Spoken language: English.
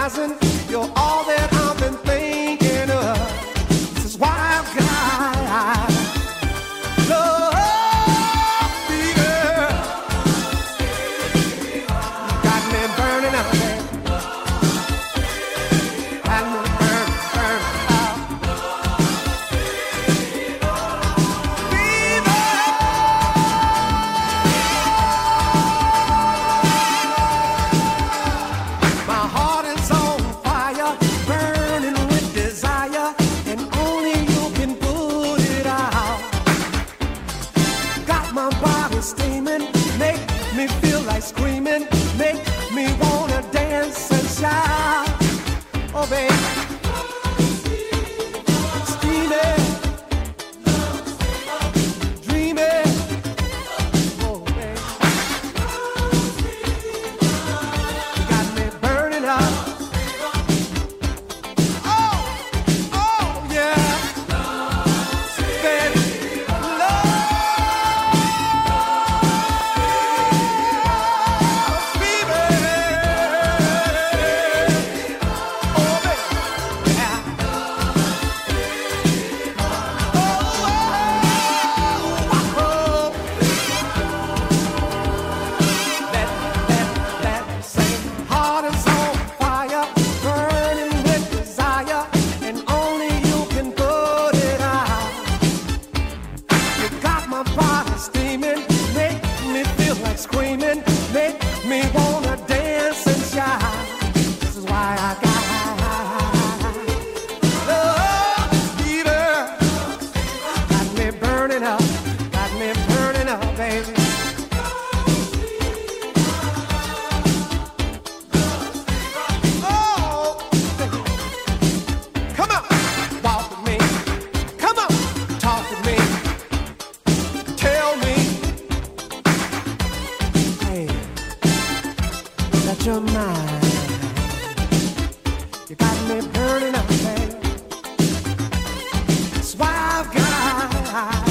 mesmerizing. You're all that I've been thinking of. This is why I've got love, baby. Got me burning up, baby. Got me burning up. Baby. My heart is on fire, burning with desire, and only you can put it out. Got my body steaming, make me feel like screaming, make me wanna dance and shout. Oh, baby, steaming, dreaming. Oh, baby, you got me burning up. Oh, oh, yeah, baby, love, baby. Oh, baby, yeah. Oh, that same heart is on fire, burning with desire, and only you can put it out. You got my body steaming, make me feel like screaming, make me wanna dance and shout. This is why I got love, baby. Got me burning up, baby. Oh, baby. Come on, walk with me. Come on, talk with me. Tell me, hey, that you're mine. You got me burning up, baby. That's why I've got